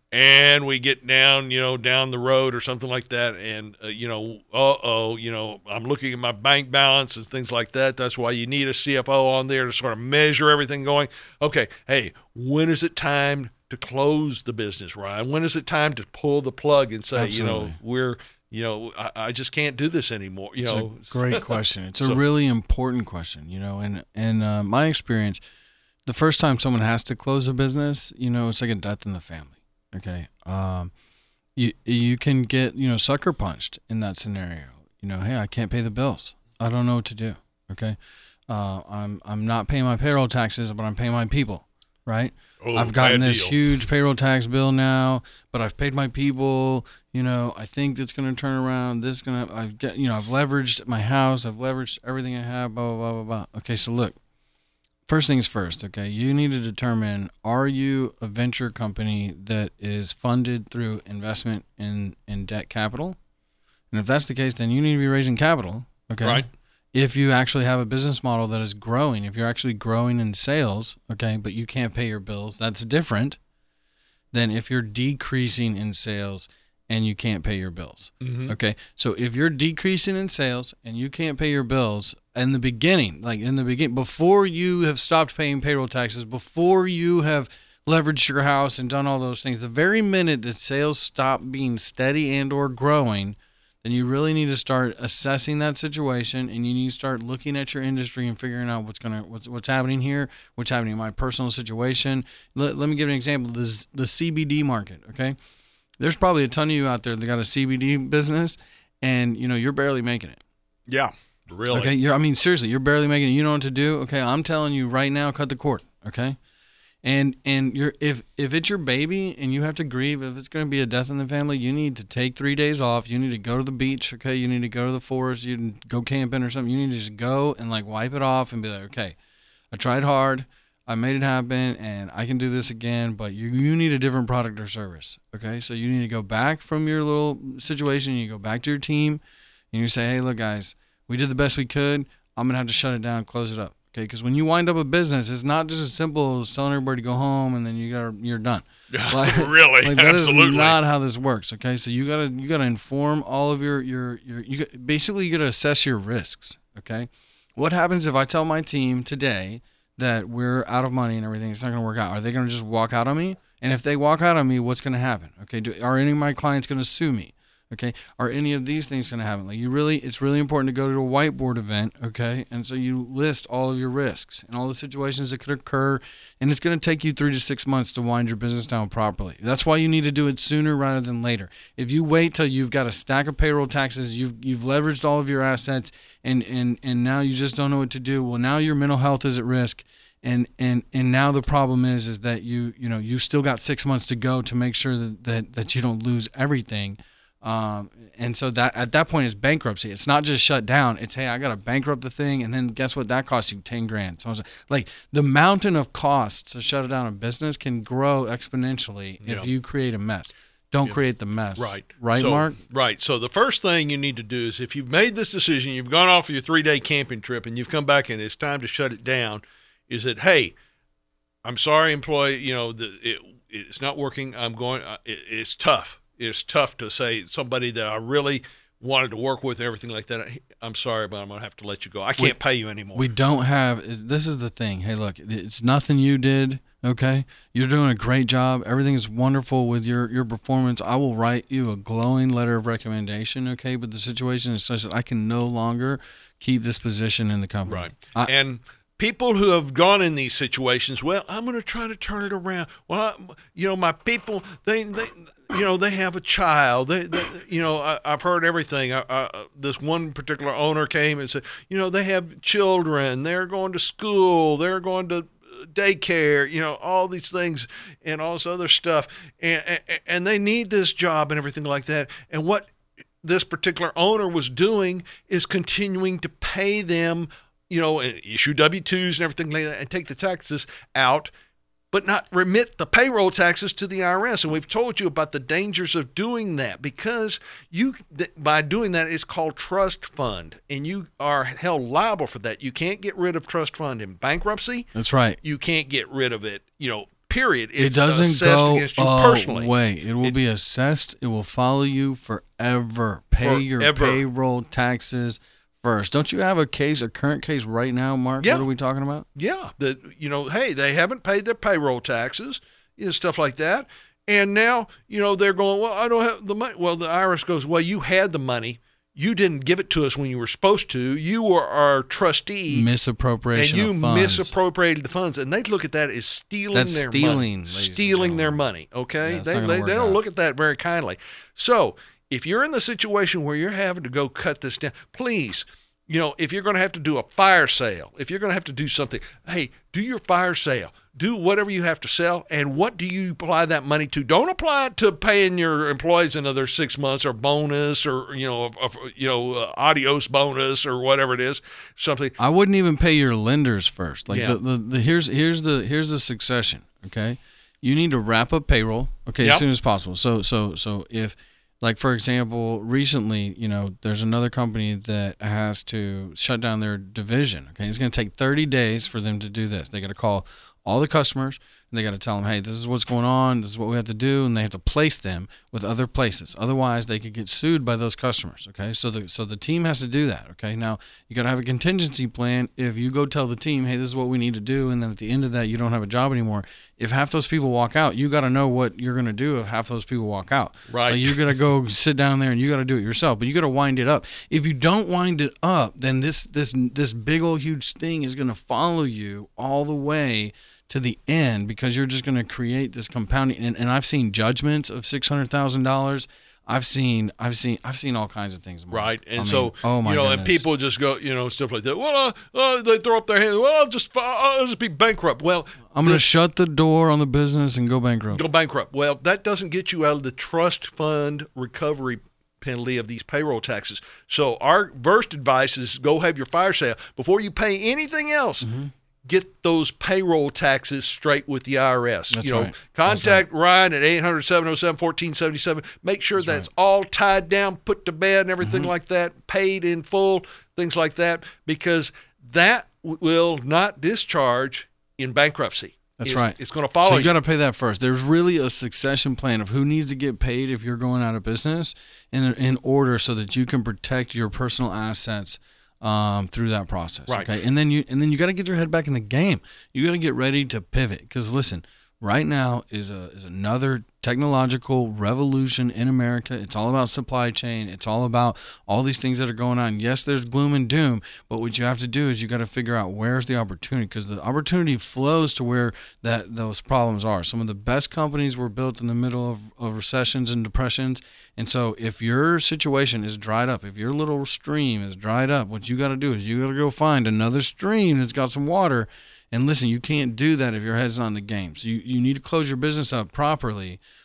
And we get down, you know, down the road or something like that. And, uh, you know, uh-oh, you know, I'm looking at my bank balance and things like that. That's why you need a C F O on there to sort of measure everything going. Okay, hey, when is it time to close the business, Ryan? When is it time to pull the plug and say, Absolutely. you know, we're, you know, I, I just can't do this anymore. You It's know, a great question. It's So- a really important question, you know, and in uh, my experience, the first time someone has to close a business, you know, it's like a death in the family. Okay. Um, you, you can get, you know, sucker punched in that scenario. You know, hey, I can't pay the bills. I don't know what to do. Okay. Uh, I'm, I'm not paying my payroll taxes, but I'm paying my people. Right. Oh, I've gotten bad this deal. huge payroll tax bill now, but I've paid my people. You know, I think it's going to turn around. This going to, I've get, you know, I've leveraged my house. I've leveraged everything I have, blah, blah, blah, blah, blah. Okay. So look, first things first, okay, you need to determine, are you a venture company that is funded through investment in, in debt capital? And if that's the case, then you need to be raising capital, okay? Right. If you actually have a business model that is growing, if you're actually growing in sales, okay, but you can't pay your bills, that's different than if you're decreasing in sales and you can't pay your bills. Mhm. Okay. So if you're decreasing in sales and you can't pay your bills in the beginning, like in the beginning, before you have stopped paying payroll taxes, before you have leveraged your house and done all those things, the very minute that sales stop being steady and or growing, then you really need to start assessing that situation, and you need to start looking at your industry and figuring out what's gonna what's what's happening here, what's happening in my personal situation. Let, let me give an example. This the C B D market. Okay. There's probably a ton of you out there that got a C B D business, and you know you're barely making it. Yeah, really. Okay, you're, I mean seriously, you're barely making it. You know what to do. Okay, I'm telling you right now, cut the cord. Okay, and and you're if if it's your baby and you have to grieve, if it's going to be a death in the family, you need to take three days off. You need to go to the beach. Okay, you need to go to the forest. You can go camping or something. You need to just go and like wipe it off and be like, okay, I tried hard. I made it happen, and I can do this again, but you you need a different product or service, okay? So you need to go back from your little situation, you go back to your team, and you say, hey, look, guys, we did the best we could. I'm going to have to shut it down, close it up, okay? Because when you wind up a business, it's not just as simple as telling everybody to go home, and then you got you're done. Like, Really? like that is Absolutely. not how this works, okay? So you gotta you gotta inform all of your your your you got, basically you gotta assess your risks, okay? What happens if I tell my team today that we're out of money and everything, it's not going to work out? Are they going to just walk out on me? And if they walk out on me, what's going to happen? Okay, do, are any of my clients going to sue me? Okay, are any of these things going to happen? Like you really, it's really important to go to a whiteboard event, okay? And so you list all of your risks and all the situations that could occur, and it's going to take you three to six months to wind your business down properly. That's why you need to do it sooner rather than later. If you wait till you've got a stack of payroll taxes, you've you've leveraged all of your assets, and and and now you just don't know what to do. Well, now your mental health is at risk. And, and and now the problem is is that you you know you still got six months to go to make sure that, that, that you don't lose everything, um, and so that at that point it's bankruptcy. It's not just shut down. It's hey, I got to bankrupt the thing, and then guess what? That costs you ten grand. So I was like, the mountain of costs to shut down a business can grow exponentially Yeah. if you create a mess. don't Yeah. create the mess. Right. Right, So- Mark? Right. So the first thing you need to do is if you've made this decision, you've gone off your three-day camping trip and you've come back and it's time to shut it down, is that, hey, I'm sorry, employee, you know, the, it, it's not working. I'm going, uh, it, it's tough. It's tough to say somebody that I really wanted to work with and everything like that. I'm sorry, but I'm going to have to let you go. I can't pay you anymore. We don't have is- this is the thing. Hey, look, it's nothing you did, okay? You're doing a great job. Everything is wonderful with your your performance. I will write you a glowing letter of recommendation, okay? But the situation is such that I can no longer keep this position in the company. Right. I, and people who have gone in these situations, well, I'm going to try to turn it around. Well, I, you know, my people, they, they, you know, they have a child. They, they you know, I, I've heard everything. I, I, this one particular owner came and said, you know, they have children. They're going to school. They're going to daycare, you know, all these things and all this other stuff. And, and, and they need this job and everything like that. And what this particular owner was doing is continuing to pay them, you know, and issue W two's and everything like that and take the taxes out, but not remit the payroll taxes to the I R S. And we've told you about the dangers of doing that because you, th- by doing that, it's called trust fund, and you are held liable for that. You can't get rid of trust fund in bankruptcy. that's right. You can't get rid of it, you know, period. It It's doesn't assessed go against you personally. away. It will It- be assessed. It will follow you forever. Pay your Forever. payroll taxes first. Don't you have a case, a current case right now, Mark? Yeah. What are we talking about? Yeah, that, you know, hey, they haven't paid their payroll taxes, you know, stuff like that. And now, you know, they're going, well, I don't have the money. Well, the I R S goes, well, you had the money. You didn't give it to us when you were supposed to. You were our trustee. Misappropriation and you of funds. misappropriated the funds, and they look at that as stealing That's their stealing, money, ladies and stealing their gentlemen. money. Okay, Yeah, it's they not gonna they, work they don't out. look at that very kindly. So if you're in the situation where you're having to go cut this down, please, you know, if you're going to have to do a fire sale, if you're going to have to do something, hey, do your fire sale. Do whatever you have to sell, and what do you apply that money to? Don't apply it to paying your employees another six months or bonus or, you know, a, a, you know, uh, adios bonus or whatever it is, something. I wouldn't even pay your lenders first. Like Yeah. the, the, the here's here's the here's the succession. Okay, you need to wrap up payroll. Okay, Yep. as soon as possible. So so so if like for example, recently, you know, there's another company that has to shut down their division. Okay, it's going to take thirty days for them to do this. They got to call all the customers and they got to tell them, hey, this is what's going on. This is what we have to do, and they have to place them with other places. Otherwise, they could get sued by those customers. Okay, so the so the team has to do that. Okay, now you got to have a contingency plan. If you go tell the team, hey, this is what we need to do, and then at the end of that, you don't have a job anymore. If half those people walk out, you got to know what you're going to do if half those people walk out. Right. Like, you got to go sit down there and you got to do it yourself, but you got to wind it up. If you don't wind it up, then this this this big old huge thing is going to follow you all the way to the end because you're just going to create this compounding. And, and I've seen judgments of six hundred thousand dollars. I've seen, I've seen, I've seen all kinds of things. Mark. Right, and I mean, so oh my you know, and goodness. people just go, you know, stuff like that. Well, uh, uh, they throw up their hands. Well, I'll just, I'll just be bankrupt. Well, I'm going to this- shut the door on the business and go bankrupt. go bankrupt. Well, that doesn't get you out of the trust fund recovery penalty of these payroll taxes. So our first advice is go have your fire sale before you pay anything else. Mm-hmm. Get those payroll taxes straight with the I R S. That's you know, right. contact Ryan at eight hundred, seven oh seven, one four seven seven. Make sure that's, all tied down, put to bed, and everything Mm-hmm. like that, paid in full, things like that, because that w- will not discharge in bankruptcy. That's It's- right. It's going to follow So you. you got to pay that first. There's really a succession plan of who needs to get paid if you're going out of business, in in order so that you can protect your personal assets um, through that process. Right. Okay, and then you and then you got to get your head back in the game. You got to get ready to pivot because listen, right now is a is another technological revolution in America. It's all about supply chain. It's all about all these things that are going on. Yes, there's gloom and doom, but what you have to do is you got to figure out where's the opportunity because the opportunity flows to where that those problems are. Some of the best companies were built in the middle of, of recessions and depressions. And so if your situation is dried up, if your little stream is dried up, what you got to do is you got to go find another stream that's got some water. And listen, you can't do that if your head's not in the game. So you, you need to close your business up properly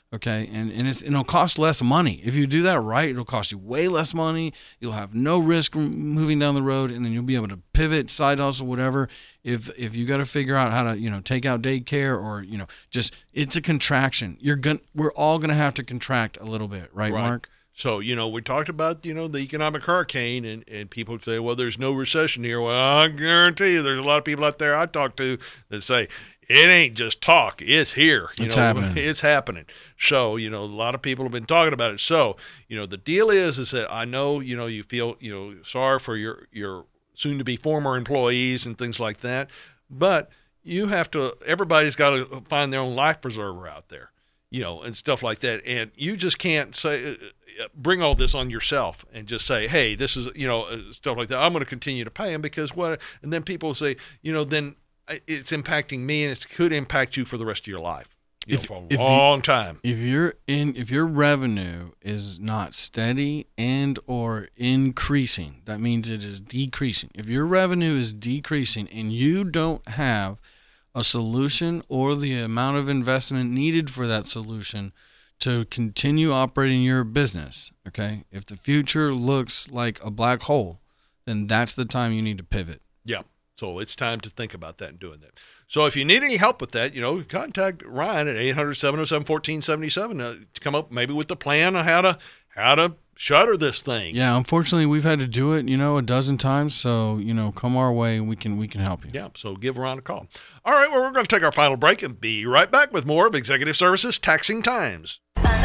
Okay, and, and it's, it'll cost less money. If you do that right, it'll cost you way less money. You'll have no risk moving down the road, and then you'll be able to pivot, side hustle, whatever. If if you got to figure out how to, you know, take out daycare or, you know, just it's a contraction. You're going we're all going to have to contract a little bit, right, Right. Mark? So, you know, we talked about, you know, the economic hurricane, and, and people say, well, there's no recession here. Well, I guarantee you there's a lot of people out there I talk to that say, it ain't just talk. It's here. You It's know, happening. It's happening. So, you know, a lot of people have been talking about it. So, you know, the deal is, is that I know, you know, you feel, you know, sorry for your, your soon to be former employees and things like that. But you have to, everybody's got to find their own life preserver out there, you know, and stuff like that. And you just can't say, uh, bring all this on yourself and just say, hey, this is, you know, uh, stuff like that. I'm going to continue to pay them because what, and then people say, you know, then it's impacting me, and it could impact you for the rest of your life, you If- know, for if a you- long time. If you're in, if your revenue is not steady and or increasing, that means it is decreasing. If your revenue is decreasing and you don't have a solution or the amount of investment needed for that solution to continue operating your business, okay? If the future looks like a black hole, then that's the time you need to pivot. Yeah. So it's time to think about that and doing that. So if you need any help with that, you know, contact Ryan at eight hundred, seven oh seven, one four seven seven uh, to come up maybe with the plan on how to how to shutter this thing. Yeah, unfortunately, we've had to do it, you know, a dozen times. So, you know, come our way, and we can we can help you. Yeah, so give Ron a call. All right, well, we're going to take our final break and be right back with more of Executive Services Taxing Times.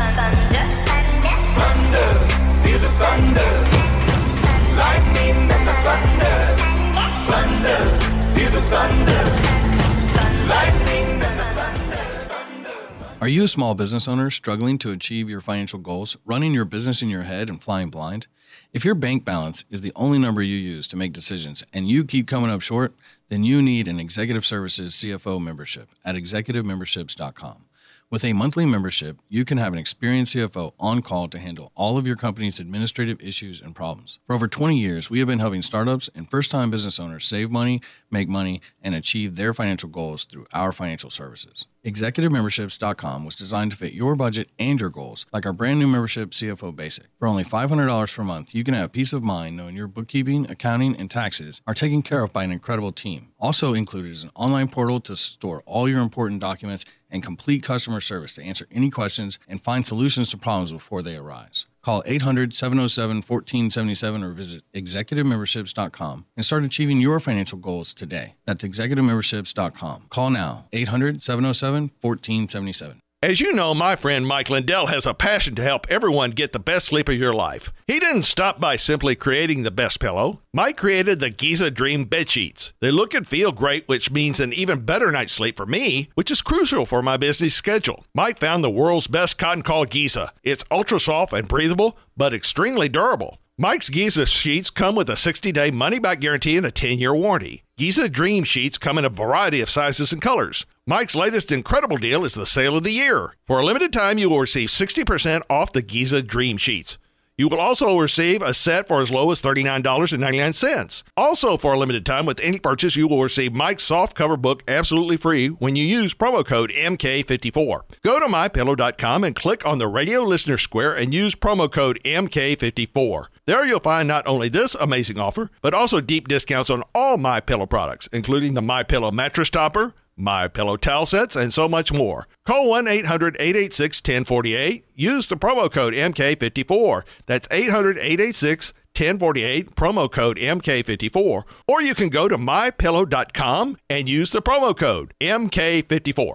Are you a small business owner struggling to achieve your financial goals, running your business in your head and flying blind? If your bank balance is the only number you use to make decisions and you keep coming up short, then you need an Executive Services C F O membership at executive memberships dot com. With a monthly membership, you can have an experienced C F O on call to handle all of your company's administrative issues and problems. For over twenty years, we have been helping startups and first-time business owners save money, make money, and achieve their financial goals through our financial services. executive memberships dot com was designed to fit your budget and your goals, like our brand new membership C F O Basic. For only five hundred dollars per month, you can have peace of mind knowing your bookkeeping, accounting, and taxes are taken care of by an incredible team. Also included is an online portal to store all your important documents and complete customer service to answer any questions and find solutions to problems before they arise. Call eight hundred, seven oh seven, one four seven seven or visit executive memberships dot com and start achieving your financial goals today. That's executive memberships dot com. Call now, eight hundred, seven oh seven, one four seven seven. As you know, my friend Mike Lindell has a passion to help everyone get the best sleep of your life. He didn't stop by simply creating the best pillow. Mike created the Giza Dream bed sheets. They look and feel great, which means an even better night's sleep for me, which is crucial for my busy schedule. Mike found the world's best cotton called Giza. It's ultra soft and breathable, but extremely durable. Mike's Giza sheets come with a sixty-day money-back guarantee and a ten-year warranty. Giza Dream sheets come in a variety of sizes and colors. Mike's latest incredible deal is the sale of the year. For a limited time, you will receive sixty percent off the Giza Dream sheets. You will also receive a set for as low as thirty-nine ninety-nine. Also, for a limited time, with any purchase, you will receive Mike's soft cover book absolutely free when you use promo code M K fifty-four. Go to my pillow dot com and click on the radio listener square and use promo code M K fifty-four. There you'll find not only this amazing offer, but also deep discounts on all MyPillow products, including the MyPillow mattress topper, MyPillow towel sets, and so much more. Call one eight hundred, eight eight six, one oh four eight. Use the promo code M K fifty-four. That's eight hundred, eight eight six, one oh four eight, promo code M K fifty-four. Or you can go to my pillow dot com and use the promo code M K fifty-four.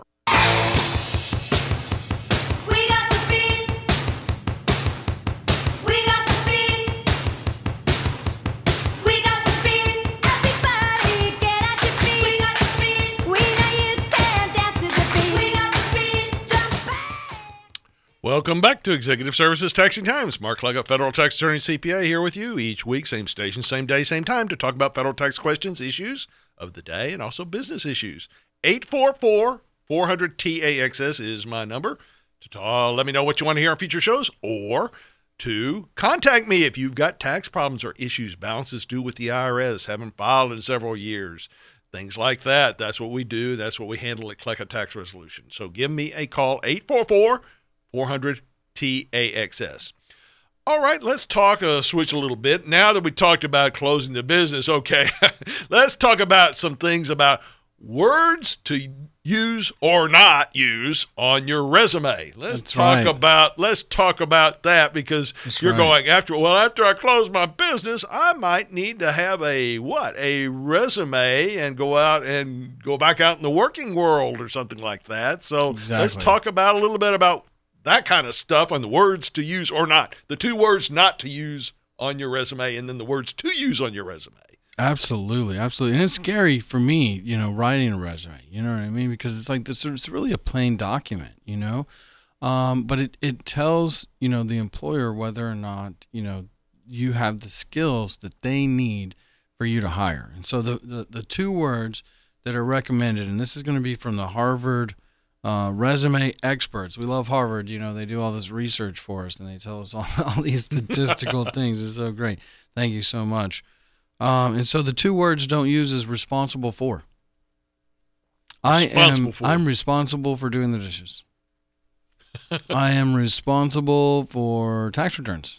We got the beat. We got the beat. We got the beat. Everybody get out your feet. We got the beat. We know you can dance to the beat. We got the beat. Jump back. Welcome back to Executive Services Taxing Times. Mark Leggett, Federal Tax Attorney C P A, here with you each week, same station, same day, same time, to talk about federal tax questions, issues of the day, and also business issues. eight four four, four hundred, T A X S is my number to talk, let me know what you want to hear on future shows, or to contact me if you've got tax problems or issues, balances due with the I R S, haven't filed in several years, things like that. That's what we do. That's what we handle at Clecca Tax Resolution. So give me a call, eight four four, four hundred T A X S. All right, let's talk, uh, switch a little bit. Now that we talked about closing the business, okay, let's talk about some things about words to use or not use on your resume. Let's That's talk right. about let's talk about that because That's you're right. going after well after I close my business, I might need to have a what? A resume and go out and go back out in the working world or something like that. So let's Exactly. talk about a little bit about that kind of stuff on the words to use or not. The two words not to use on your resume and then the words to use on your resume. Absolutely, absolutely, and it's scary for me, you know, writing a resume. You know what I mean? Because it's like this, it's really a plain document, you know, um, but it it tells you know the employer whether or not you know you have the skills that they need for you to hire. And so the the, the two words that are recommended, and this is going to be from the Harvard uh, resume experts. We love Harvard. You know, they do all this research for us, and they tell us all, all these statistical things. It's so great. Thank you so much. Um, and so the two words don't use is responsible for. I Responsible am for. I'm responsible for doing the dishes. I am responsible for tax returns.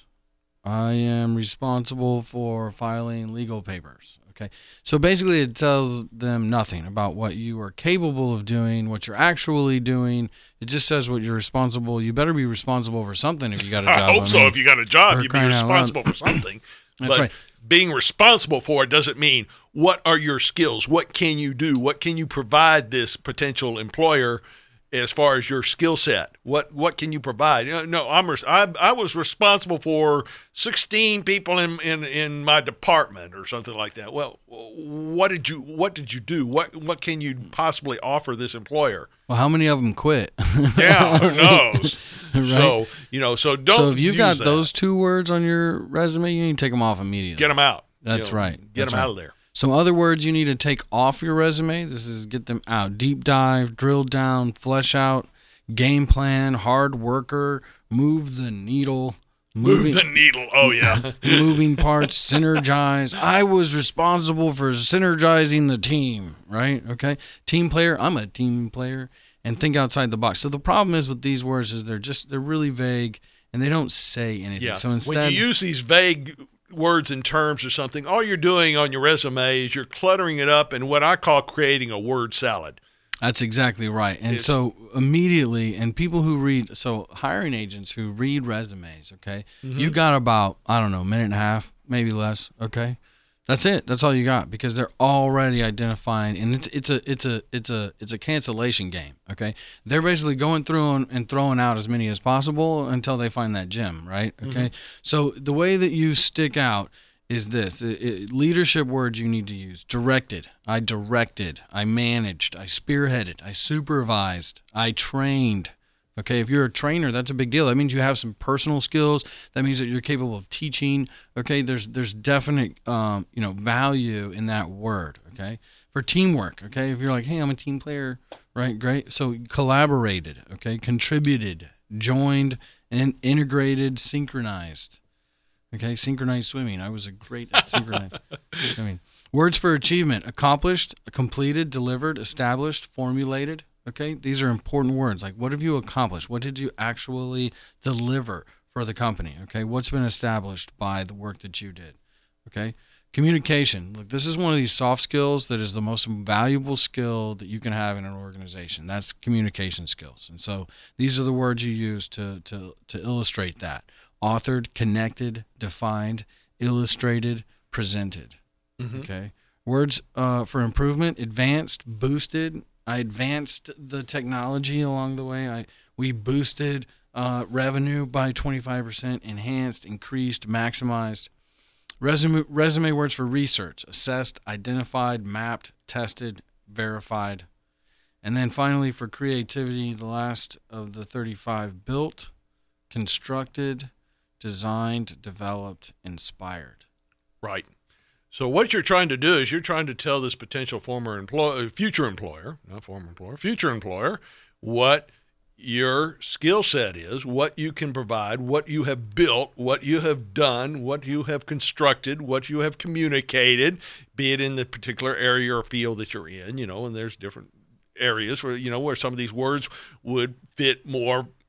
I am responsible for filing legal papers. Okay. So basically it tells them nothing about what you are capable of doing, what you're actually doing. It just says what you're responsible. You better be responsible for something if you got a job. I hope so. mean, If you got a job, for you'd be crying out loud. responsible for something. That's but right. being responsible for it doesn't mean what are your skills? What can you do? What can you provide this potential employer as far as your skill set? What what can you provide? You know, no, I'm res- I, I was responsible for sixteen people in, in, in my department or something like that. Well, what did you what did you do? What what can you possibly offer this employer? Well, how many of them quit? Yeah, who knows? Right? So you know, so don't. so if you've use got that. those two words on your resume, you need to take them off immediately. get them out. That's You know, right. Get That's them right. out of there. Some other words you need to take off your resume. This is get them out. Deep dive, drill down, flesh out, game plan, hard worker, move the needle, Move moving, the needle. Oh yeah. moving parts, synergize. I was responsible for synergizing the team, right? Okay. Team player. I'm a team player. And think outside the box. So the problem is with these words is they're just they're really vague and they don't say anything. Yeah. So instead, when you use these vague words and terms or something, all you're doing on your resume is you're cluttering it up and what I call creating a word salad. that's exactly right. And It's- so immediately, and people who read, so hiring agents who read resumes, okay, Mm-hmm. you got about, I don't know, a minute and a half, maybe less, okay? That's it. That's all you got because they're already identifying, and it's it's a it's a it's a it's a cancellation game. Okay, they're basically going through and, and throwing out as many as possible until they find that gem, right? Okay, so the way that you stick out is this: it, it, leadership words you need to use: directed. I directed. I managed. I spearheaded. I supervised. I trained. Okay, if you're a trainer, that's a big deal. That means you have some personal skills. That means that you're capable of teaching. Okay, there's there's definite um, you know value in that word. Okay, for teamwork. Okay, if you're like, hey, I'm a team player, right? Great. So collaborated. Okay, contributed, joined, and integrated, synchronized. Okay, synchronized swimming. I was a great at synchronized swimming. Words for achievement: accomplished, completed, delivered, established, formulated. Okay, these are important words. Like, what have you accomplished? What did you actually deliver for the company? Okay, what's been established by the work that you did? Okay, communication. Look, this is one of these soft skills that is the most valuable skill that you can have in an organization. That's communication skills. And so these are the words you use to to to illustrate that: authored, connected, defined, illustrated, presented. Okay, words uh, for improvement: advanced, boosted. I advanced the technology along the way. I we boosted uh, revenue by twenty-five percent, enhanced, increased, maximized. Resume resume words for research: assessed, identified, mapped, tested, verified. And then finally for creativity, the last of the thirty-five: built, constructed, designed, developed, inspired. Right. So what you're trying to do is you're trying to tell this potential former employer, future employer, not former employer, future employer, what your skill set is, what you can provide, what you have built, what you have done, what you have constructed, what you have communicated, be it in the particular area or field that you're in, you know, and there's different areas where, you know, where some of these words would fit more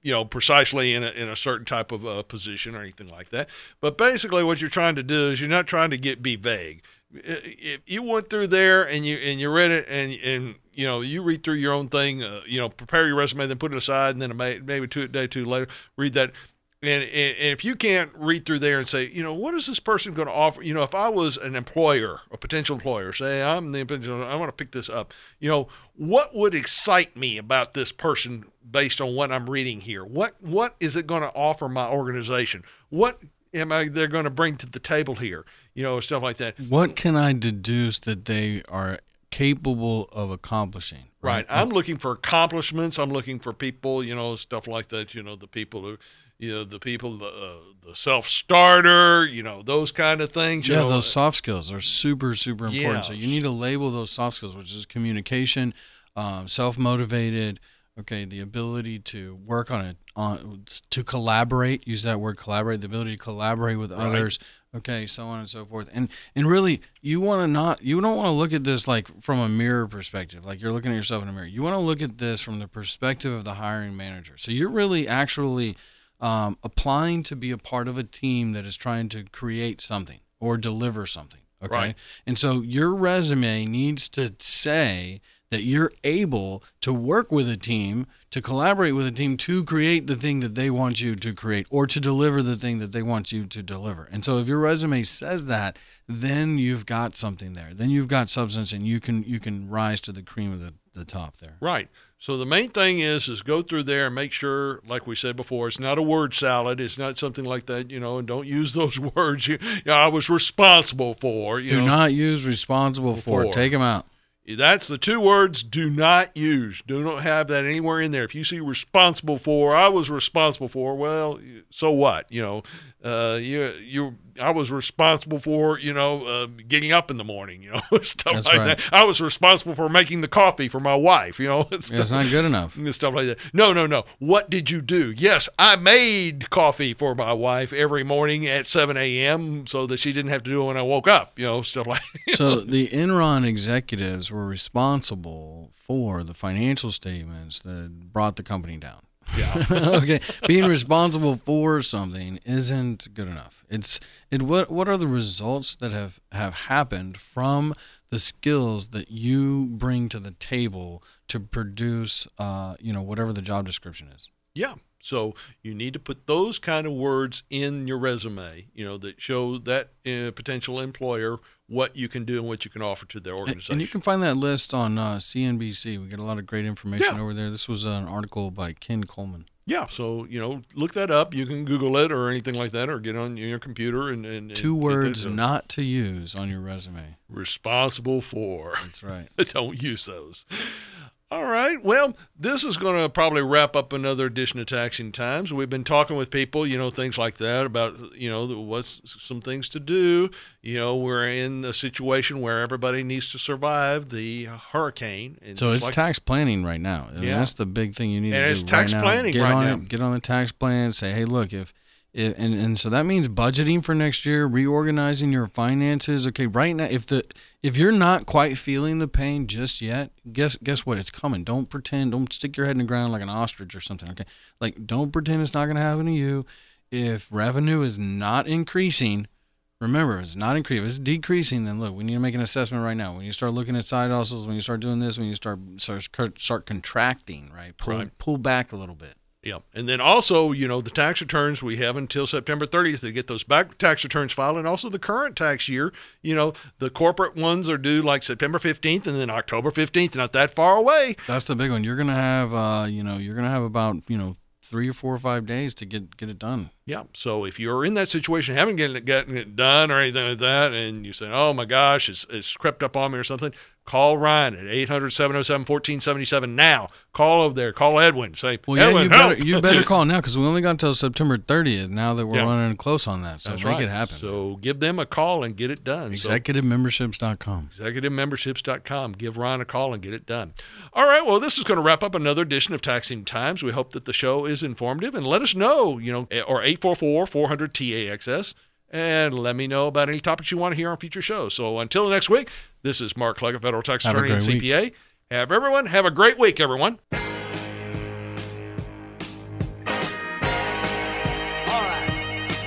you know, precisely in a, in a certain type of uh, position or anything like that. But basically what you're trying to do is you're not trying to get be vague. If you went through there and you and you read it and and you know you read through your own thing, uh, you know, prepare your resume, then put it aside, and then maybe two a day two later read that. And, and and if you can't read through there and say, you know, what is this person going to offer? You know, if I was an employer, a potential employer, say I'm the potential, I want to pick this up. You know, what would excite me about this person based on what I'm reading here? What what is it going to offer my organization? What am I they're going to bring to the table here? You know, stuff like that. What can I deduce that they are capable of accomplishing? Right. I'm looking for accomplishments. I'm looking for people, you know, stuff like that. You know, the people who, you know, the people, the, uh, the self-starter, you know, those kind of things. You Yeah, know. those soft skills are super, super important. Yeah. So you need to label those soft skills, which is communication, um, self-motivated, okay, the ability to work on it, on to collaborate, use that word collaborate, the ability to collaborate with Right. others, okay, so on and so forth. And and really, you want to not, you don't want to look at this like from a mirror perspective, like you're looking at yourself in a mirror. You want to look at this from the perspective of the hiring manager. So you're really actually um, applying to be a part of a team that is trying to create something or deliver something, okay? Right. And so your resume needs to say that you're able to work with a team, to collaborate with a team to create the thing that they want you to create or to deliver the thing that they want you to deliver. And so if your resume says that, then you've got something there. Then you've got substance and you can you can rise to the cream of the, the top there. Right. So the main thing is is go through there and make sure, like we said before, it's not a word salad. It's not something like that, you know, and don't use those words you, you know, I was responsible for. You Do know. not use responsible for. For. Take them out. That's the two words do not use. Do not have that anywhere in there. If you see responsible for, I was responsible for, well, so what? You know, uh, you, you, I was responsible for, you know, uh, getting up in the morning, you know, stuff That's like right. that. I was responsible for making the coffee for my wife, you know. Yeah, it's not good enough. Stuff like that. No, no, no. What did you do? Yes, I made coffee for my wife every morning at seven a.m. so that she didn't have to do it when I woke up, you know, stuff like that. So the Enron executives were responsible for the financial statements that brought the company down. Yeah. Okay, being responsible for something isn't good enough. It's it. What what are the results that have have happened from the skills that you bring to the table to produce, uh, you know, whatever the job description is? Yeah. So you need to put those kind of words in your resume, you know, that show that uh, potential employer what you can do and what you can offer to their And, organization. and you can find that list on uh, C N B C. We get a lot of great information Yeah. over there. This was an article by Ken Coleman. yeah. So, you know, look that up. You can Google it or anything like that or get on your computer and, and, and Two get words that, uh, not to use on your resume. responsible for. That's right. Don't use those. All right. Well, this is going to probably wrap up another edition of Taxing Times. We've been talking with people, you know, things like that about, you know, what's some things to do. You know, we're in a situation where everybody needs to survive the hurricane. And So just it's like- tax planning right now. And Yeah. that's the big thing you need And to it's do tax right now. planning Get right on now. it. Get on the tax plan. Say, hey, look, if, if and, and so that means budgeting for next year, reorganizing your finances. Okay, right now, if the if you're not quite feeling the pain just yet, guess guess what? It's coming. Don't pretend. Don't stick your head in the ground like an ostrich or something. Okay, like don't pretend it's not going to happen to you. If revenue is not increasing, remember, if it's not increasing, if it's decreasing, then look, we need to make an assessment right now. When you start looking at side hustles, when you start doing this, when you start start, start contracting, right? Pull, Right. pull back a little bit. Yeah. And then also, you know, the tax returns, we have until September thirtieth to get those back tax returns filed. And also the current tax year, you know, the corporate ones are due like September fifteenth and then October fifteenth, not that far away. That's the big one. You're gonna have, uh, you know, you're gonna have about, you know, three or four or five days to get get it done. Yeah. So if you're in that situation, haven't gotten it, gotten it done or anything like that, and you say, oh my gosh, it's, it's crept up on me or something, call Ryan at eight hundred, seven oh seven, one four seven seven now. Call over there. Call Edwin. Say, Well, yeah, Edwin, you help. better you better call now because we only got until September thirtieth. Now that we're Yeah. running close on that, so That's make right. it happen. So give them a call and get it done. So, executive memberships dot com. executive memberships dot com. Give Ryan a call and get it done. All right. Well, this is going to wrap up another edition of Taxing Times. We hope that the show is informative, and let us know, you know, or eight four four, four hundred, T A X S, and let me know about any topics you want to hear on future shows. So until next week, this is Mark Clegg, Federal Tax Have a Attorney and great C P A. Have everyone have a great week, everyone.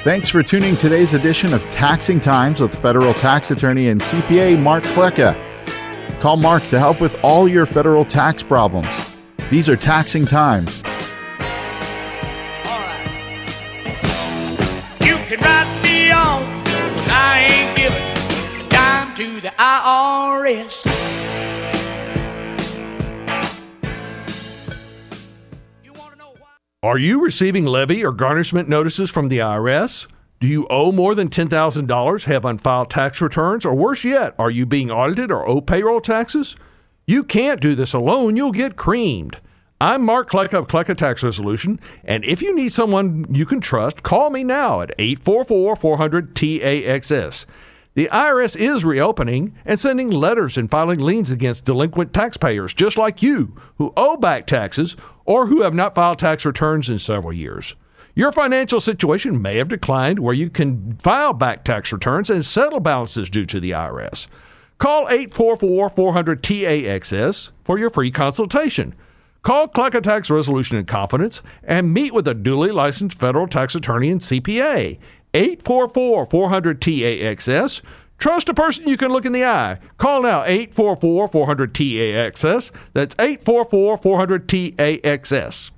Thanks for tuning today's edition of Taxing Times with federal tax attorney and C P A Mark Klecka. Call Mark to help with all your federal tax problems. These are Taxing Times. You can write me off, 'cause I ain't giving a dime to the I R S. You wanna know why? Are you receiving levy or garnishment notices from the I R S? Do you owe more than ten thousand dollars, have unfiled tax returns, or worse yet, are you being audited or owe payroll taxes? You can't do this alone. You'll get creamed. I'm Mark Klecka of Klecka Tax Resolution, and if you need someone you can trust, call me now at eight four four, four hundred, T A X S. The I R S is reopening and sending letters and filing liens against delinquent taxpayers just like you who owe back taxes or who have not filed tax returns in several years. Your financial situation may have declined where you can file back tax returns and settle balances due to the I R S. Call eight four four, four hundred, T A X S for your free consultation. Call Klecka Tax Resolution in confidence and meet with a duly licensed federal tax attorney and C P A. eight four four, four hundred, T A X S. Trust a person you can look in the eye. Call now eight four four, four hundred, T A X S. That's eight four four, four hundred, T A X S.